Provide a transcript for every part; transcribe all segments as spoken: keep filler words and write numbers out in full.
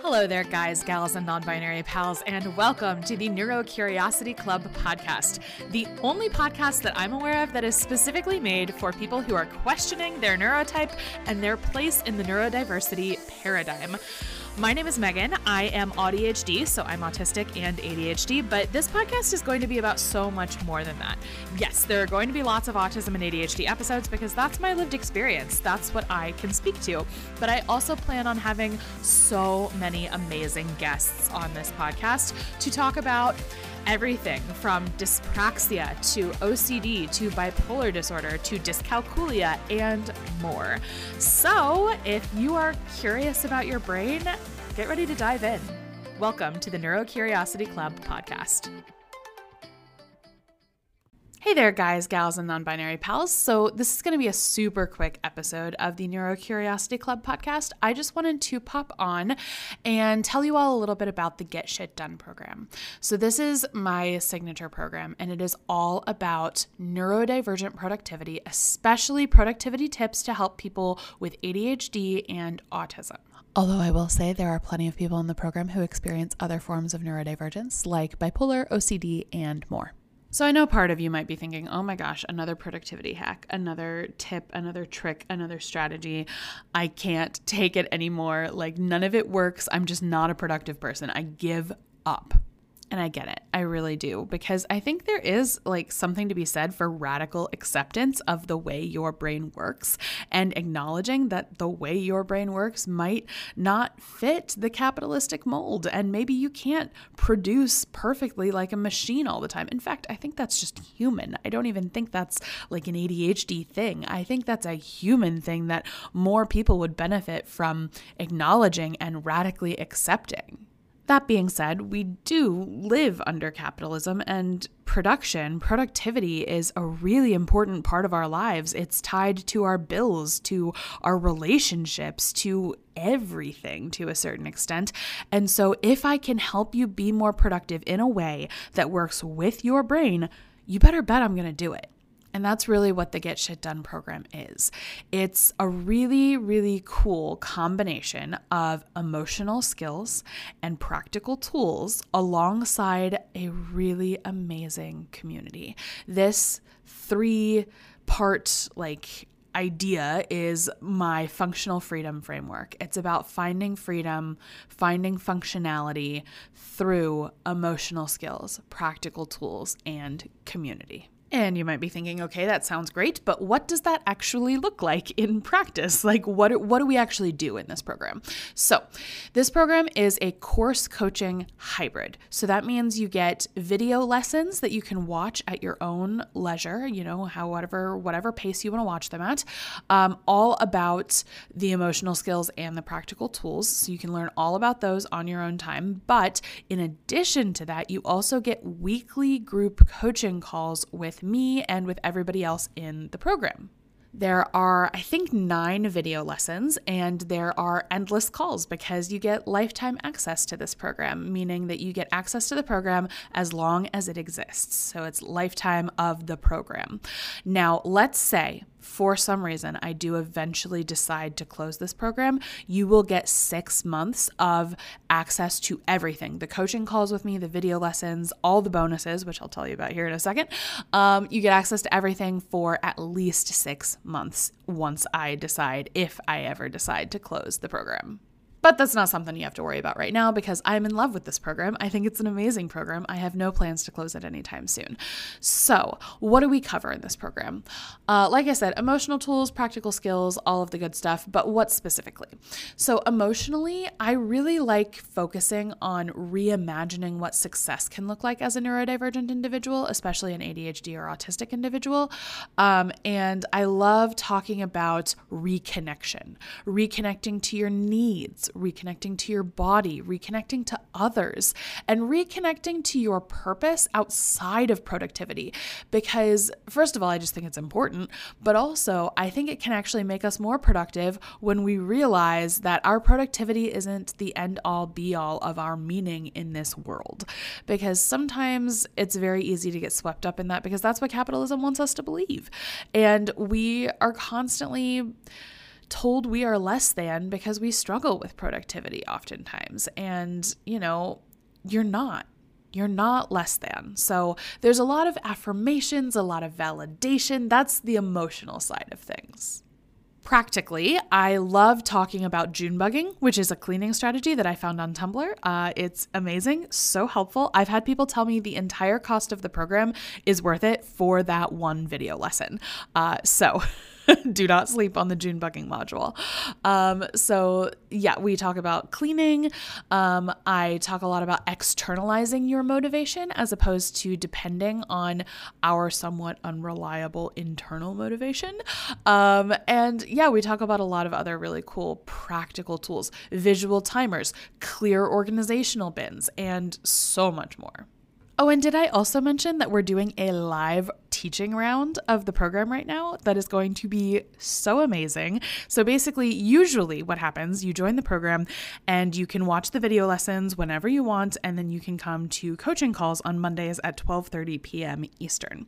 Hello there, guys, gals, and non-binary pals, and welcome to the Neurocuriosity Club podcast, the only podcast that I'm aware of that is specifically made for people who are questioning their neurotype and their place in the neurodiversity paradigm. My name is Megan. I am A D H D, so I'm autistic and A D H D, but this podcast is going to be about so much more than that. Yes, there are going to be lots of autism and A D H D episodes because that's my lived experience. That's what I can speak to. But I also plan on having so many amazing guests on this podcast to talk about everything from dyspraxia to O C D to bipolar disorder to dyscalculia and more. So if you are curious about your brain, get ready to dive in. Welcome to the Neurocuriosity Club podcast. Hey there, guys, gals, and non-binary pals. So this is going to be a super quick episode of the Neurocuriosity Club podcast. I just wanted to pop on and tell you all a little bit about the Get Shit Done program. So this is my signature program, and it is all about neurodivergent productivity, especially productivity tips to help people with A D H D and autism. Although I will say there are plenty of people in the program who experience other forms of neurodivergence like bipolar, O C D, and more. So I know part of you might be thinking, oh my gosh, another productivity hack, another tip, another trick, another strategy. I can't take it anymore. Like none of it works. I'm just not a productive person. I give up. And I get it. I really do. Because I think there is like something to be said for radical acceptance of the way your brain works and acknowledging that the way your brain works might not fit the capitalistic mold. And maybe you can't produce perfectly like a machine all the time. In fact, I think that's just human. I don't even think that's like an A D H D thing. I think that's a human thing that more people would benefit from acknowledging and radically accepting. That being said, we do live under capitalism, and production, productivity is a really important part of our lives. It's tied to our bills, to our relationships, to everything to a certain extent. And so if I can help you be more productive in a way that works with your brain, you better bet I'm going to do it. And that's really what the Get Shit Done program is. It's a really, really cool combination of emotional skills and practical tools alongside a really amazing community. This three-part like idea is my functional freedom framework. It's about finding freedom, finding functionality through emotional skills, practical tools, and community. And you might be thinking, okay, that sounds great, but what does that actually look like in practice? Like what, what do we actually do in this program? So this program is a course coaching hybrid. So that means you get video lessons that you can watch at your own leisure, you know, however, whatever pace you want to watch them at, um, all about the emotional skills and the practical tools. So you can learn all about those on your own time. But in addition to that, you also get weekly group coaching calls with me and with everybody else in the program. There are, I think, nine video lessons, and there are endless calls because you get lifetime access to this program, meaning that you get access to the program as long as it exists. So it's lifetime of the program. Now, let's say for some reason I do eventually decide to close this program, you will get six months of access to everything. The coaching calls with me, the video lessons, all the bonuses, which I'll tell you about here in a second. Um, you get access to everything for at least six months once I decide, if I ever decide to close the program. But that's not something you have to worry about right now because I'm in love with this program. I think it's an amazing program. I have no plans to close it anytime soon. So what do we cover in this program? Uh, like I said, emotional tools, practical skills, all of the good stuff, but what specifically? So emotionally, I really like focusing on reimagining what success can look like as a neurodivergent individual, especially an A D H D or autistic individual. Um, and I love talking about reconnection, reconnecting to your needs, reconnecting to your body, reconnecting to others, and reconnecting to your purpose outside of productivity. Because first of all, I just think it's important, but also I think it can actually make us more productive when we realize that our productivity isn't the end all be all of our meaning in this world. Because sometimes it's very easy to get swept up in that because that's what capitalism wants us to believe. And we are constantly told we are less than because we struggle with productivity oftentimes. And, you know, you're not. You're not less than. So there's a lot of affirmations, a lot of validation. That's the emotional side of things. Practically, I love talking about June bugging, which is a cleaning strategy that I found on Tumblr. Uh, it's amazing, so helpful. I've had people tell me the entire cost of the program is worth it for that one video lesson. Uh, so do not sleep on the June bugging module. Um, so yeah, we talk about cleaning. Um, I talk a lot about externalizing your motivation as opposed to depending on our somewhat unreliable internal motivation. Um, and yeah, we talk about a lot of other really cool practical tools, visual timers, clear organizational bins, and so much more. Oh, and did I also mention that we're doing a live teaching round of the program right now that is going to be so amazing. So basically, usually what happens, you join the program and you can watch the video lessons whenever you want, and then you can come to coaching calls on Mondays at twelve thirty p.m. Eastern.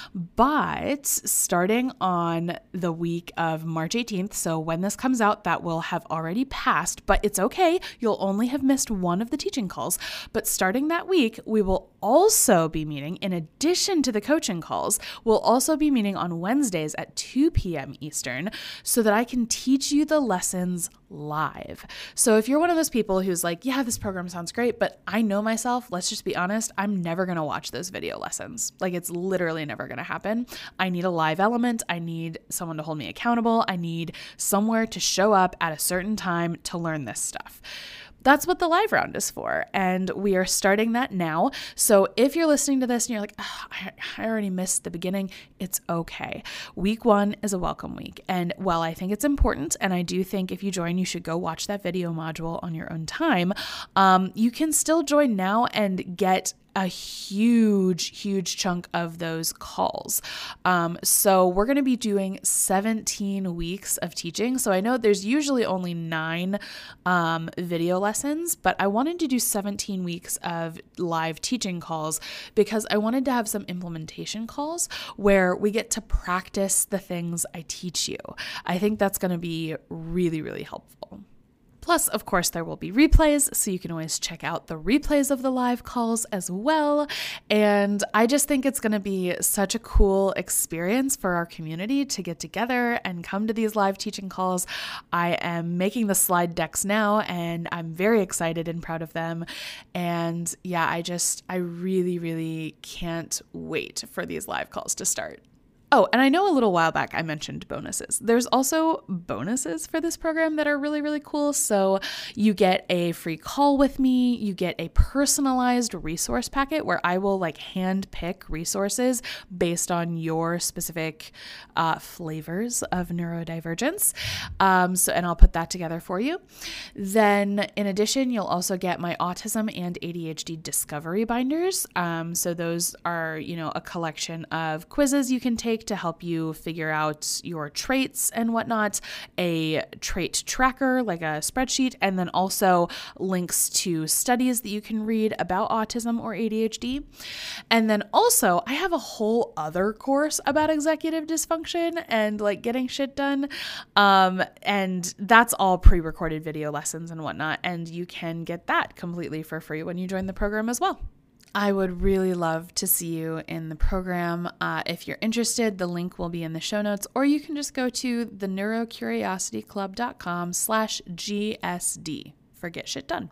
But starting on the week of March eighteenth, so when this comes out, that will have already passed, but it's okay. You'll only have missed one of the teaching calls. But starting that week, we will also be meeting, in addition to the coaching calls, we'll also be meeting on Wednesdays at two p.m. Eastern so that I can teach you the lessons live. So if you're one of those people who's like, yeah, this program sounds great, but I know myself, let's just be honest, I'm never going to watch those video lessons. Like, it's literally never going to happen. I need a live element. I need someone to hold me accountable. I need somewhere to show up at a certain time to learn this stuff. That's what the live round is for. And we are starting that now. So if you're listening to this and you're like, oh, I, I already missed the beginning, it's okay. Week one is a welcome week. And while I think it's important, and I do think if you join, you should go watch that video module on your own time, um, you can still join now and get a huge, huge chunk of those calls. Um, so we're going to be doing seventeen weeks of teaching. So I know there's usually only nine um, video lessons, but I wanted to do seventeen weeks of live teaching calls because I wanted to have some implementation calls where we get to practice the things I teach you. I think that's going to be really, really helpful. Plus, of course, there will be replays, so you can always check out the replays of the live calls as well. And I just think it's going to be such a cool experience for our community to get together and come to these live teaching calls. I am making the slide decks now, and I'm very excited and proud of them. And yeah, I just, I really, really can't wait for these live calls to start. Oh, and I know a little while back I mentioned bonuses. There's also bonuses for this program that are really, really cool. So you get a free call with me. You get a personalized resource packet where I will like hand pick resources based on your specific uh, flavors of neurodivergence. Um, so, and I'll put that together for you. Then in addition, you'll also get my autism and A D H D discovery binders. Um, so those are, you know, a collection of quizzes you can take to help you figure out your traits and whatnot, a trait tracker, like a spreadsheet, and then also links to studies that you can read about autism or A D H D. And then also I have a whole other course about executive dysfunction and like getting shit done. Um, and that's all pre-recorded video lessons and whatnot. And you can get that completely for free when you join the program as well. I would really love to see you in the program. Uh, if you're interested, the link will be in the show notes, or you can just go to the neurocuriosityclub.com slash GSD for Get Shit Done.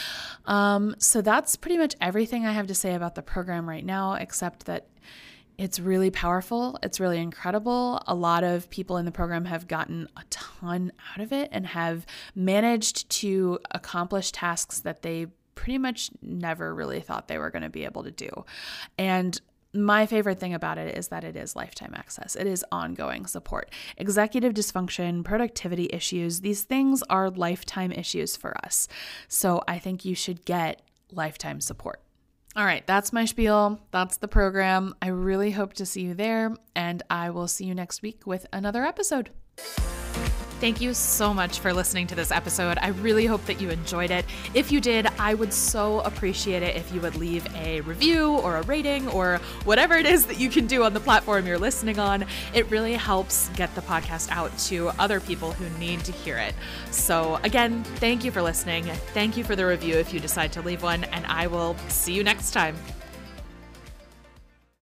Um, so that's pretty much everything I have to say about the program right now, except that it's really powerful. It's really incredible. A lot of people in the program have gotten a ton out of it and have managed to accomplish tasks that they pretty much never really thought they were going to be able to do. And my favorite thing about it is that it is lifetime access. It is ongoing support. Executive dysfunction, productivity issues, these things are lifetime issues for us. So I think you should get lifetime support. All right, that's my spiel. That's the program. I really hope to see you there, and I will see you next week with another episode. Thank you so much for listening to this episode. I really hope that you enjoyed it. If you did, I would so appreciate it if you would leave a review or a rating or whatever it is that you can do on the platform you're listening on. It really helps get the podcast out to other people who need to hear it. So again, thank you for listening. Thank you for the review if you decide to leave one, and I will see you next time.